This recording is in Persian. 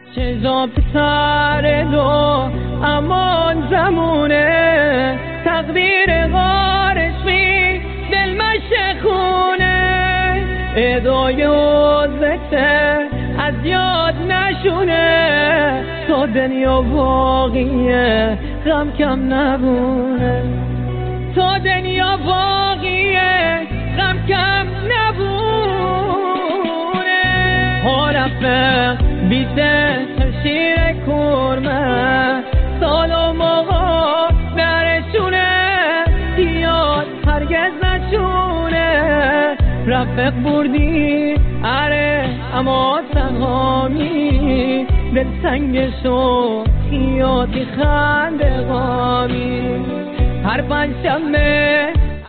چه جا پسر دو امان زمونه تقدیر غارش بی دل مشخونه ادای عزته از یاد نشونه تا دنیا واقعیه غم کم نبونه تا دنیا واقعیه غم کم نبونه ها رفت بیته شیر کرمه سال و موقع نرشونه یاد هرگز نشونه رفق بردی اره اما تنهامی دل سنگش و خیاطی خنده غامی هر پنجشنبه